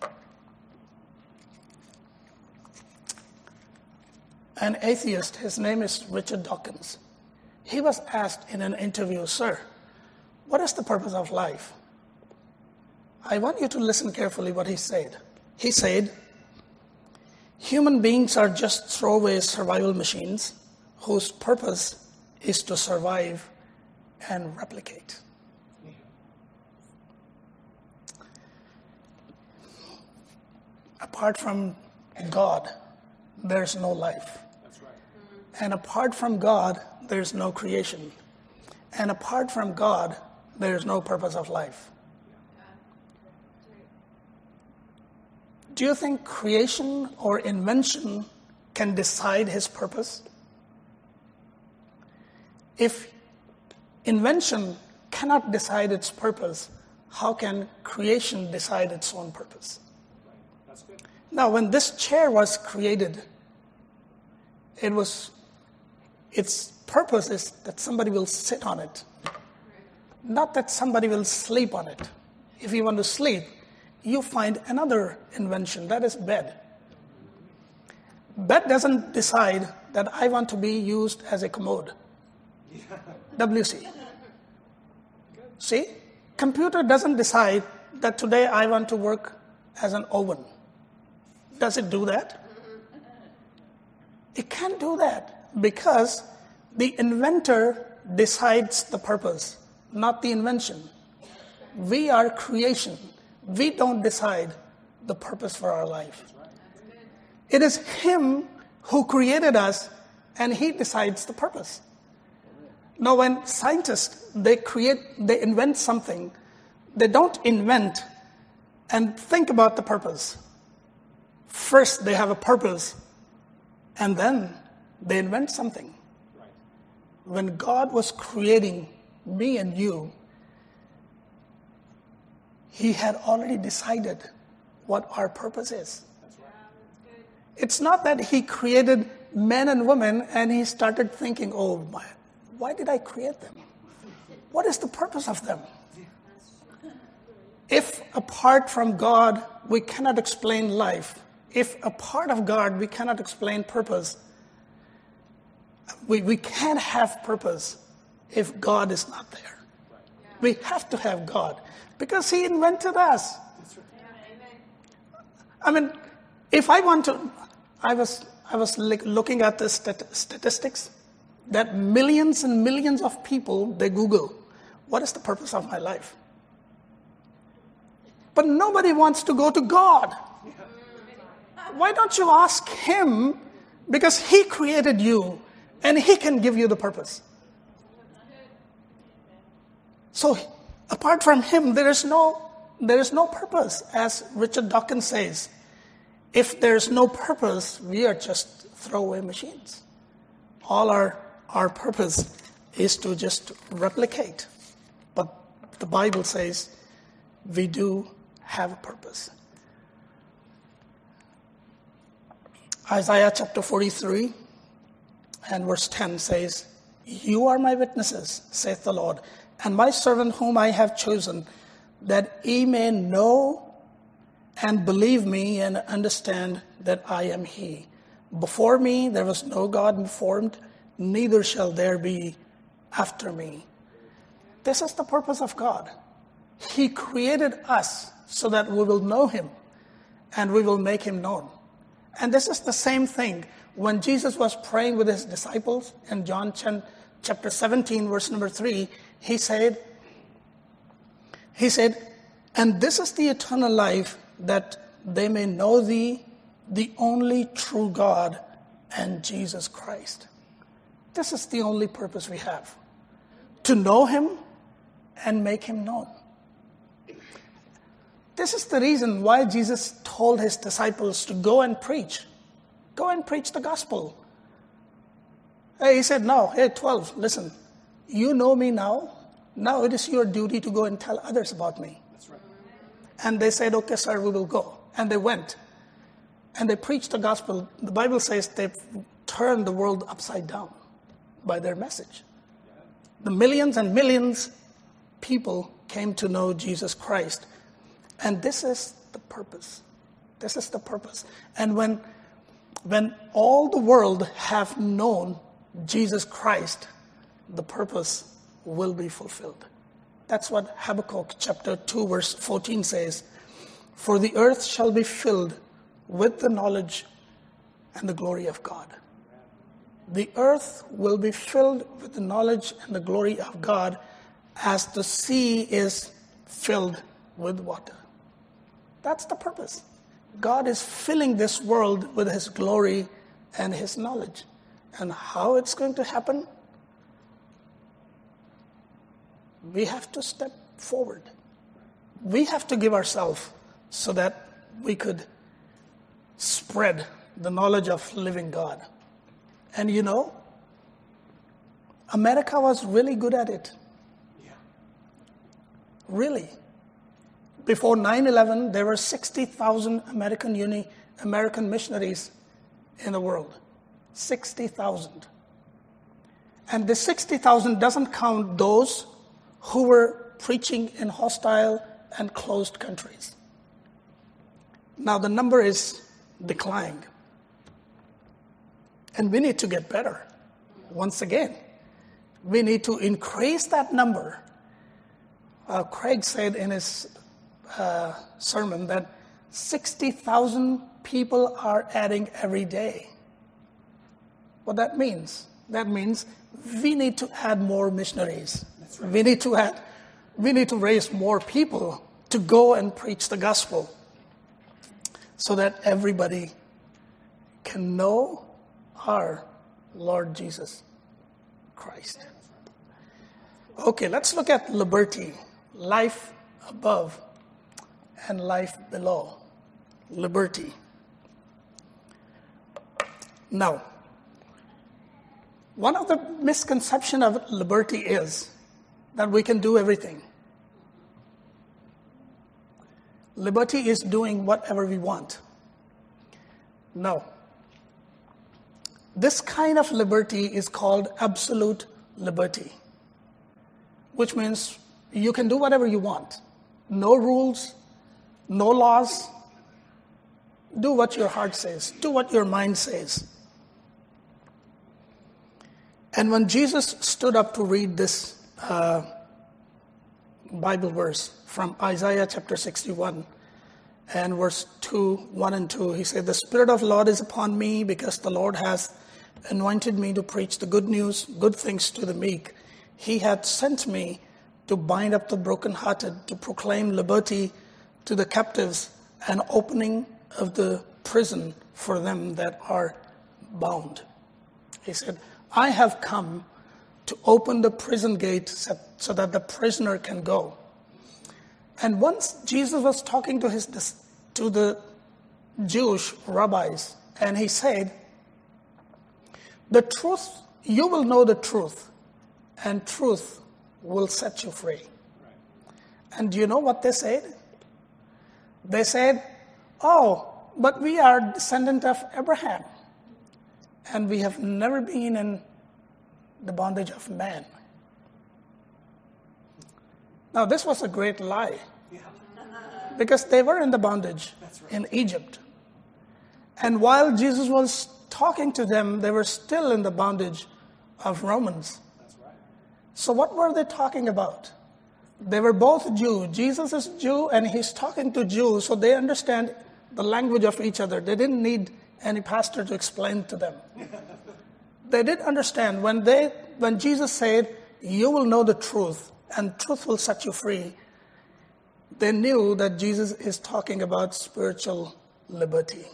An atheist, his name is Richard Dawkins. He was asked in an interview, sir, what is the purpose of life? I want you to listen carefully what he said. He said, human beings are just throwaway survival machines whose purpose is to survive and replicate. Apart from God, there's no life. That's right. And apart from God, there's no creation. And apart from God, there's no purpose of life. Do you think creation or invention can decide his purpose? If invention cannot decide its purpose, how can creation decide its own purpose? That's good. Now, when this chair was created, it was, its purpose is that somebody will sit on it, not that somebody will sleep on it. If you want to sleep, you find another invention, that is bed. Bed doesn't decide that I want to be used as a commode. W C. See? Computer doesn't decide that today I want to work as an oven. Does it do that? It can't do that because the inventor decides the purpose, not the invention. We are creation. We don't decide the purpose for our life. It is him who created us, and he decides the purpose. Now, when scientists, they create, they invent something, they don't invent and think about the purpose. First, they have a purpose, and then they invent something. Right. When God was creating me and you, He had already decided what our purpose is. That's right. It's not that He created men and women and He started thinking, oh, my, why did I create them? What is the purpose of them? If apart from God, we cannot explain life, if a part of God, we cannot explain purpose, we, we can't have purpose if God is not there. We have to have God because He invented us. I mean, if I want to, I was I was looking at the stat- statistics that millions and millions of people, they Google, what is the purpose of my life? But nobody wants to go to God. Why don't you ask Him? Because He created you and He can give you the purpose. So apart from Him, there is no there is no purpose. As Richard Dawkins says, if there's no purpose, we are just throwaway machines. All our our purpose is to just replicate. But the Bible says we do have a purpose. Isaiah chapter forty-three and verse ten says, "You are my witnesses, saith the Lord, and my servant whom I have chosen, that ye may know and believe me and understand that I am He. Before me there was no God formed, neither shall there be after me." This is the purpose of God. He created us so that we will know Him and we will make Him known. And this is the same thing when Jesus was praying with His disciples in John chapter seventeen, verse number three, He said, He said, "And this is the eternal life, that they may know Thee, the only true God, and Jesus Christ." This is the only purpose we have. To know Him and make Him known. This is the reason why Jesus told His disciples to go and preach. Go and preach the gospel. Hey, He said, no, hey, twelve, listen. You know me now. Now it is your duty to go and tell others about me. That's right. And they said, okay, sir, we will go. And they went. And they preached the gospel. The Bible says they turned the world upside down by their message. The millions and millions people came to know Jesus Christ. And this is the purpose. This is the purpose. And when, when all the world have known Jesus Christ, the purpose will be fulfilled. That's what Habakkuk chapter two verse fourteen says. "For the earth shall be filled with the knowledge and the glory of God." The earth will be filled with the knowledge and the glory of God as the sea is filled with water. That's the purpose. God is filling this world with His glory and His knowledge. And how it's going to happen? We have to step forward. We have to give ourselves so that we could spread the knowledge of living God. And you know, America was really good at it. Yeah. Really. Before nine eleven, there were sixty thousand American uni, American missionaries in the world. sixty thousand. And the sixty thousand doesn't count those who were preaching in hostile and closed countries. Now the number is declining. And we need to get better. Once again, we need to increase that number. Uh, Craig said in his uh, sermon that sixty thousand people are adding every day. What that means? That means we need to add more missionaries. Right. We need to add, we need to raise more people to go and preach the gospel so that everybody can know our Lord Jesus Christ. Okay, let's look at liberty, life above and life below. Liberty. Now, one of the misconceptions of liberty is that we can do everything. Liberty is doing whatever we want. No. This kind of liberty is called absolute liberty, which means you can do whatever you want. No rules, no laws. Do what your heart says. Do what your mind says. And when Jesus stood up to read this uh, Bible verse from Isaiah chapter sixty-one and verse two, one and two, he said, "The Spirit of the Lord is upon me because the Lord has anointed me to preach the good news, good things to the meek. He hath sent me to bind up the brokenhearted, to proclaim liberty to the captives, and opening of the prison for them that are bound." He said, I have come to open the prison gate so that the prisoner can go. And once Jesus was talking to his to the Jewish rabbis, and he said, the truth, you will know the truth, and truth will set you free. And do you know what they said? They said, oh, but we are descendant of Abraham, and we have never been in the bondage of man. Now, this was a great lie, because they were in the bondage in Egypt. And while Jesus was talking to them, they were still in the bondage of Romans. So what were they talking about? They were both Jew. Jesus is Jew, and he's talking to Jews, so they understand the language of each other. They didn't need any pastor to explain to them. They did understand when they when Jesus said, you will know the truth, and truth will set you free. They knew that Jesus is talking about spiritual liberty.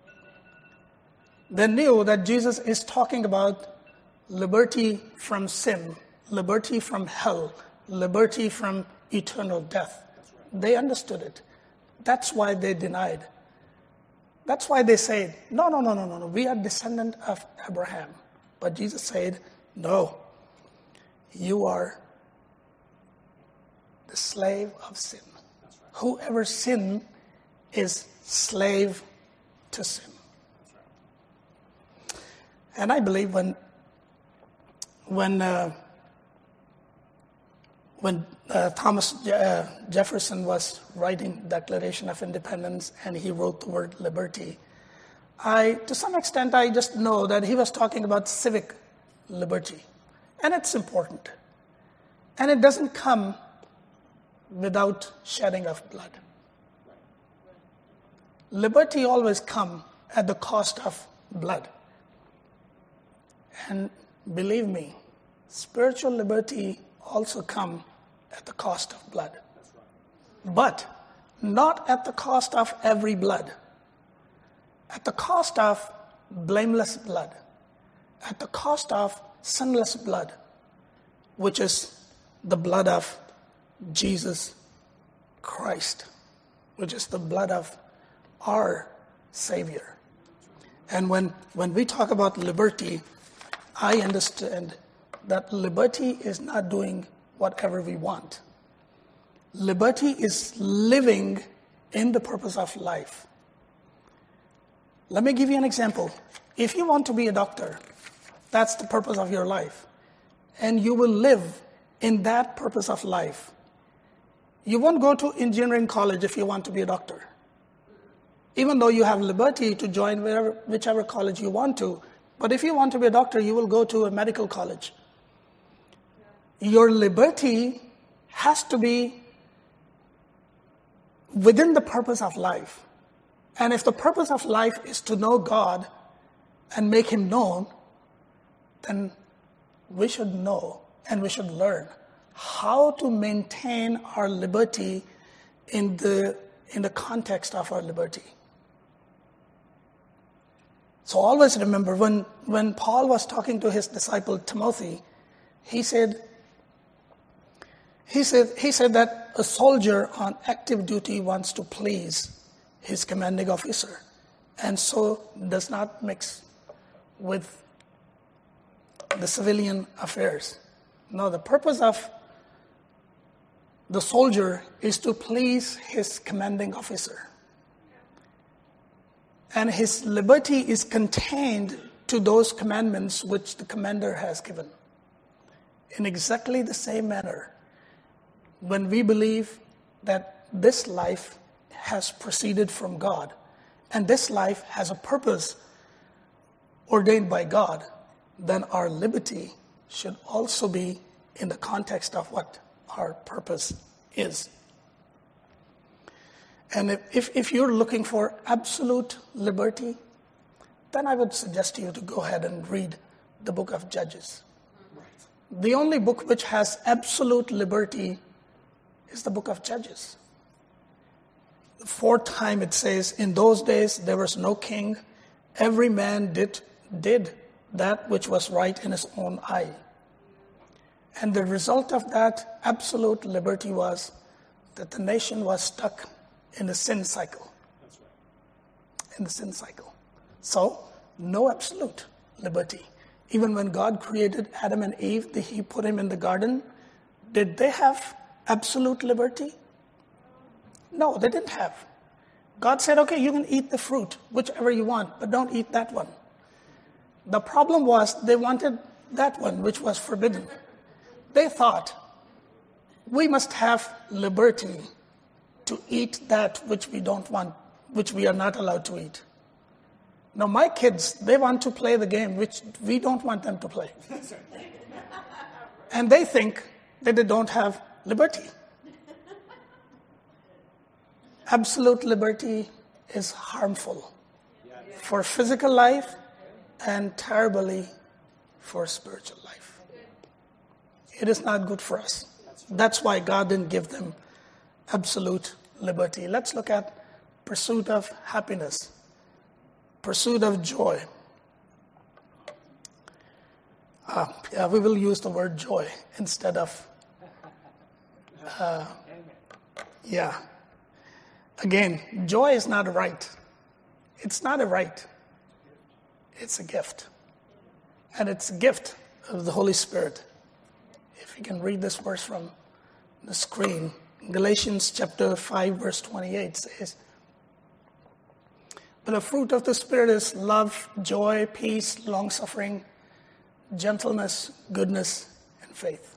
They knew that Jesus is talking about liberty from sin, liberty from hell, liberty from eternal death. They understood it. That's why they denied. That's why they said, no, no, no, no, no, no, we are descendant of Abraham. But Jesus said, no, you are the slave of sin. Whoever sins is slave to sin. And I believe when when uh, when uh, Thomas uh, Jefferson was writing Declaration of Independence and he wrote the word liberty, I, to some extent, I just know that he was talking about civic liberty. And it's important. And it doesn't come without shedding of blood. Liberty always comes at the cost of blood. And believe me, spiritual liberty also comes at the cost of blood. But not at the cost of every blood. At the cost of blameless blood. At the cost of sinless blood, which is the blood of Jesus Christ, which is the blood of our Savior. And when, when we talk about liberty, I understand that liberty is not doing whatever we want. Liberty is living in the purpose of life. Let me give you an example. If you want to be a doctor, that's the purpose of your life. And you will live in that purpose of life. You won't go to engineering college if you want to be a doctor. Even though you have liberty to join wherever, whichever college you want to. But if you want to be a doctor, you will go to a medical college. Your liberty has to be within the purpose of life. And if the purpose of life is to know God and make Him known, then we should know and we should learn how to maintain our liberty in the, in the context of our liberty. So always remember, when, when Paul was talking to his disciple Timothy, he said, He said, he said that a soldier on active duty wants to please his commanding officer and so does not mix with the civilian affairs. No, the purpose of the soldier is to please his commanding officer. And his liberty is contained to those commandments which the commander has given. In exactly the same manner, when we believe that this life has proceeded from God, and this life has a purpose ordained by God, then our liberty should also be in the context of what our purpose is. And if, if, if you're looking for absolute liberty, then I would suggest to you to go ahead and read the book of Judges. The only book which has absolute liberty is the book of Judges. The fourth time it says, in those days there was no king. Every man did, did that which was right in his own eye. And the result of that absolute liberty was that the nation was stuck in the sin cycle. That's right. In the sin cycle. So, no absolute liberty. Even when God created Adam and Eve, he put him in the garden, did they have absolute liberty? No, they didn't have. God said, okay, you can eat the fruit, whichever you want, but don't eat that one. The problem was they wanted that one, which was forbidden. They thought, we must have liberty to eat that which we don't want, which we are not allowed to eat. Now, my kids, they want to play the game which we don't want them to play. And they think that they don't have liberty. Absolute liberty is harmful for physical life and terribly for spiritual life. It is not good for us. That's why God didn't give them absolute liberty. Let's look at pursuit of happiness, pursuit of joy. Uh, yeah, we will use the word joy instead of, uh, yeah. Again, joy is not a right. It's not a right. It's a gift. And it's a gift of the Holy Spirit. If you can read this verse from the screen. Galatians chapter five, verse twenty-eight says, but the fruit of the Spirit is love, joy, peace, long-suffering, gentleness, goodness, and faith.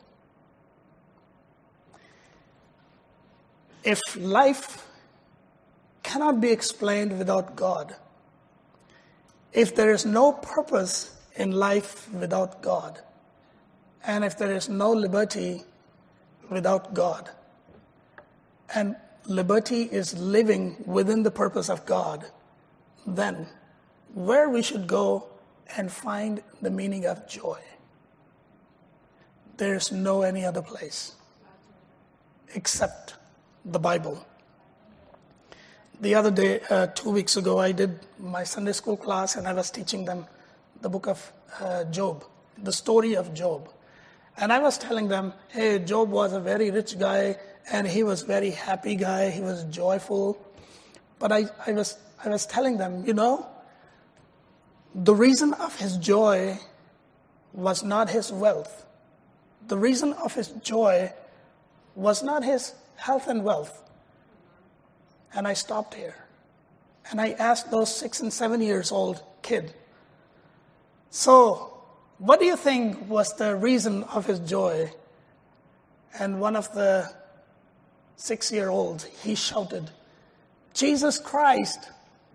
If life cannot be explained without God, if there is no purpose in life without God, and if there is no liberty without God, and liberty is living within the purpose of God, then where we should go and find the meaning of joy? There's no any other place except the Bible. The other day, uh, two weeks ago, I did my Sunday school class and I was teaching them the book of uh, Job, the story of Job. And I was telling them, hey, Job was a very rich guy and he was a very happy guy. He was joyful. But I, I was I was telling them, you know, the reason of his joy was not his wealth. The reason of his joy was not his health and wealth. And I stopped here. And I asked those six and seven years old kid, so what do you think was the reason of his joy? And one of the six-year-olds, he shouted, Jesus Christ.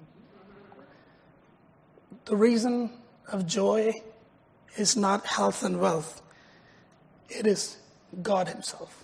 The reason of joy is not health and wealth. It is God himself.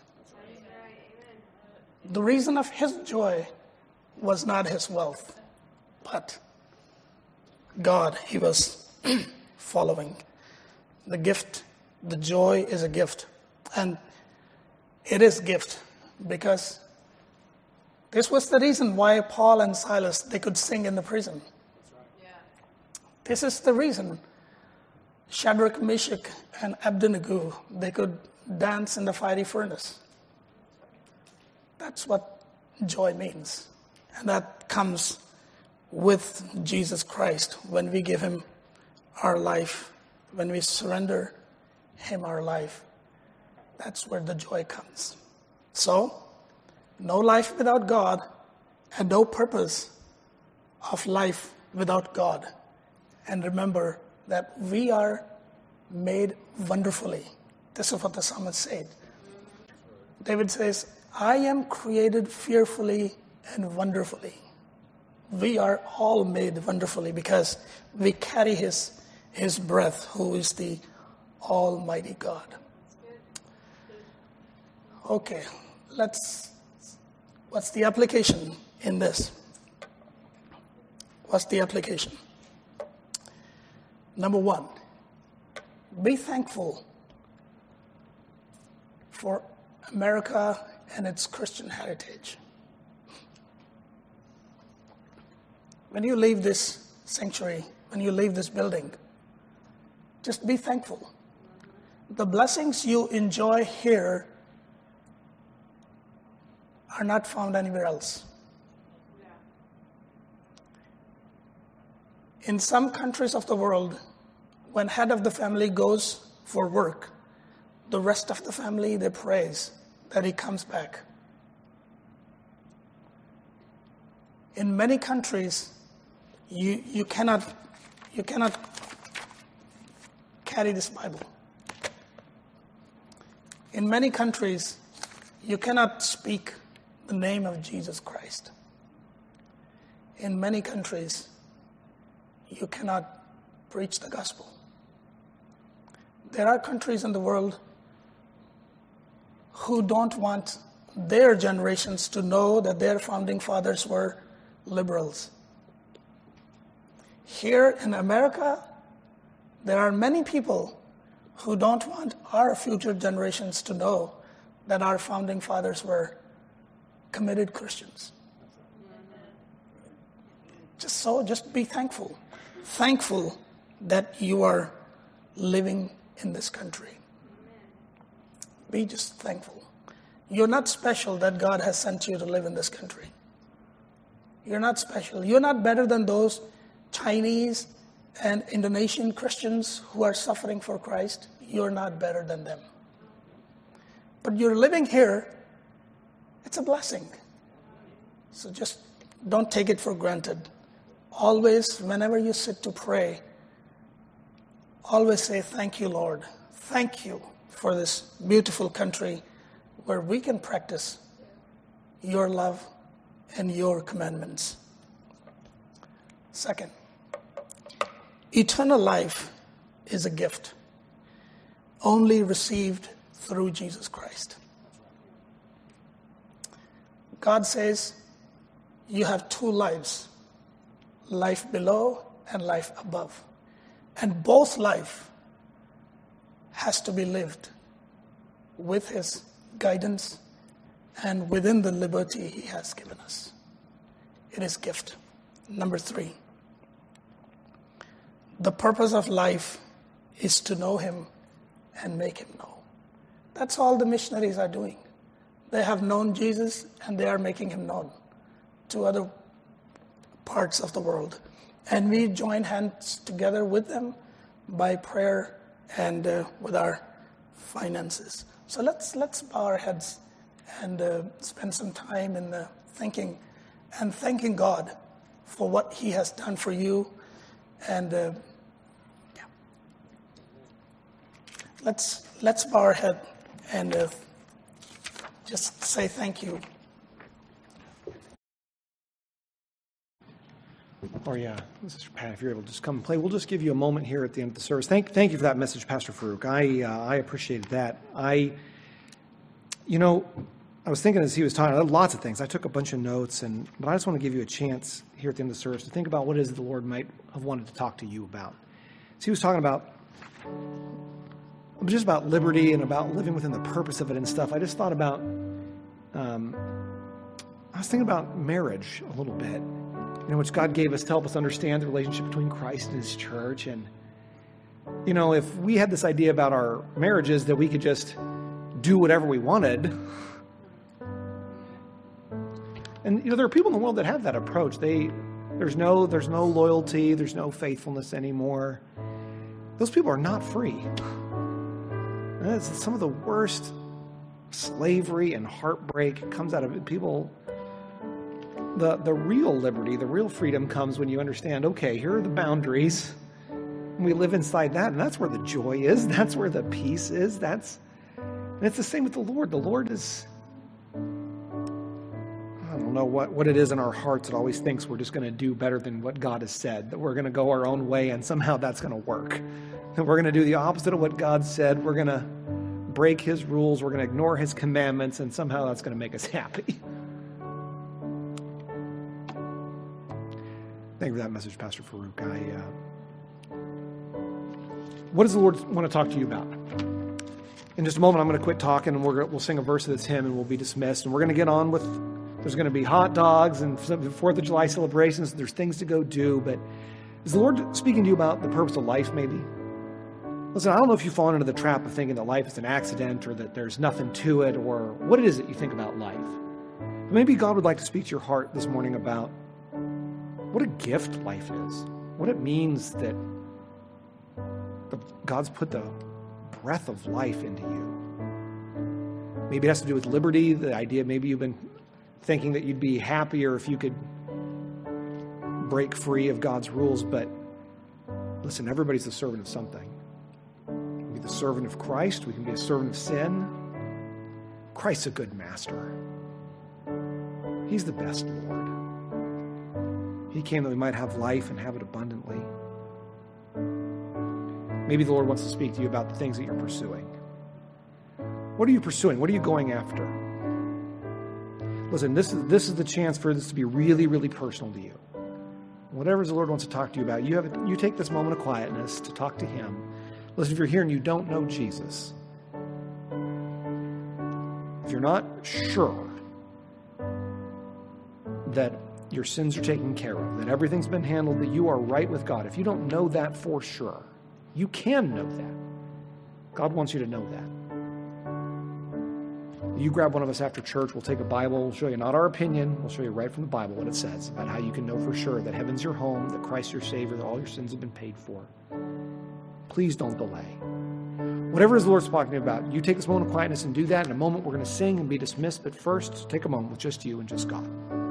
The reason of his joy was not his wealth, but God he was following. The gift, the joy is a gift. And it is gift because this was the reason why Paul and Silas, they could sing in the prison. Yeah. This is the reason Shadrach, Meshach, and Abednego, they could dance in the fiery furnace. That's what joy means. And that comes with Jesus Christ when we give him our life, when we surrender him our life. That's where the joy comes. So, no life without God and no purpose of life without God. And remember that we are made wonderfully. This is what the psalmist said. David says, I am created fearfully and wonderfully. We are all made wonderfully because we carry his, his breath, who is the Almighty God. Okay, let's, what's the application in this? What's the application? Number one, be thankful for America and its Christian heritage. When you leave this sanctuary, when you leave this building, just be thankful. The blessings you enjoy here are not found anywhere else. In some countries of the world, when head of the family goes for work, the rest of the family, they praise that he comes back. In many countries, you, you cannot you cannot carry this Bible. In many countries, you cannot speak the name of Jesus Christ. In many countries, you cannot preach the gospel. There are countries in the world who don't want their generations to know that their founding fathers were liberals. Here in America, there are many people who don't want our future generations to know that our founding fathers were committed Christians. Just so, just be thankful. Thankful that you are living in this country. Be just thankful. You're not special that God has sent you to live in this country. You're not special. You're not better than those Chinese and Indonesian Christians who are suffering for Christ. You're not better than them. But you're living here. It's a blessing. So just don't take it for granted. Always, whenever you sit to pray, always say, thank you, Lord. Thank you for this beautiful country where we can practice your love and your commandments. Second, eternal life is a gift only received through Jesus Christ. God says you have two lives, life below and life above. And both life has to be lived with his guidance and within the liberty he has given us. It is gift. Number three, the purpose of life is to know him and make him know. That's all the missionaries are doing. They have known Jesus and they are making him known to other parts of the world. And we join hands together with them by prayer and uh, with our finances. So let's let's bow our heads and uh, spend some time in the thinking and thanking God for what he has done for you. And uh, yeah. let's let's bow our head and uh, just say thank you. Or yeah, Sister Pat, if you're able to just come and play, we'll just give you a moment here at the end of the service. Thank, thank you for that message, Pastor Farouk. I, uh, I appreciated that. I, you know, I was thinking as he was talking, lots of things. I took a bunch of notes, and but I just want to give you a chance here at the end of the service to think about what it is the Lord might have wanted to talk to you about. So he was talking about just about liberty and about living within the purpose of it and stuff. I just thought about, um, I was thinking about marriage a little bit. You know, which God gave us to help us understand the relationship between Christ and his church. And, you know, if we had this idea about our marriages that we could just do whatever we wanted, And, you know, there are people in the world that have that approach. They, there's no, there's no loyalty, there's no faithfulness anymore. Those people are not free. And that's some of the worst slavery and heartbreak comes out of it. People, the, the real liberty, the real freedom comes when you understand, okay, here are the boundaries. And we live inside that, and that's where the joy is. That's where the peace is. That's, and it's the same with the Lord. The Lord is, I don't know what, what it is in our hearts that always thinks we're just going to do better than what God has said, that we're going to go our own way and somehow that's going to work. That we're going to do the opposite of what God said. We're going to break his rules. We're going to ignore his commandments, and somehow that's going to make us happy. Thank you for that message, Pastor Farouk. I, uh, what does the Lord want to talk to you about? In just a moment, I'm going to quit talking, and we're, we'll sing a verse of this hymn, and we'll be dismissed. And we're going to get on with, there's going to be hot dogs and fourth of July celebrations. There's things to go do. But is the Lord speaking to you about the purpose of life, maybe? Listen, I don't know if you've fallen into the trap of thinking that life is an accident or that there's nothing to it or what it is that you think about life. But maybe God would like to speak to your heart this morning about what a gift life is, what it means that the, God's put the breath of life into you. Maybe it has to do with liberty, the idea maybe you've been thinking that you'd be happier if you could break free of God's rules, but listen, everybody's the servant of something. We can be the servant of Christ, we can be a servant of sin. Christ's a good master. He's the best Lord. He came that we might have life and have it abundantly. Maybe the Lord wants to speak to you about the things that you're pursuing. What are you pursuing? What are you going after? Listen, this is this is the chance for this to be really, really personal to you. Whatever the Lord wants to talk to you about, you have you take this moment of quietness to talk to him. Listen, if you're here and you don't know Jesus, if you're not sure that your sins are taken care of, that everything's been handled, that you are right with God, if you don't know that for sure, you can know that. God wants you to know that. You grab one of us after church, we'll take a Bible, we'll show you not our opinion, we'll show you right from the Bible what it says about how you can know for sure that heaven's your home, that Christ's your Savior, that all your sins have been paid for. Please don't delay. Whatever the Lord's talking about, you take this moment of quietness and do that. In a moment, we're going to sing and be dismissed, but first, take a moment with just you and just God.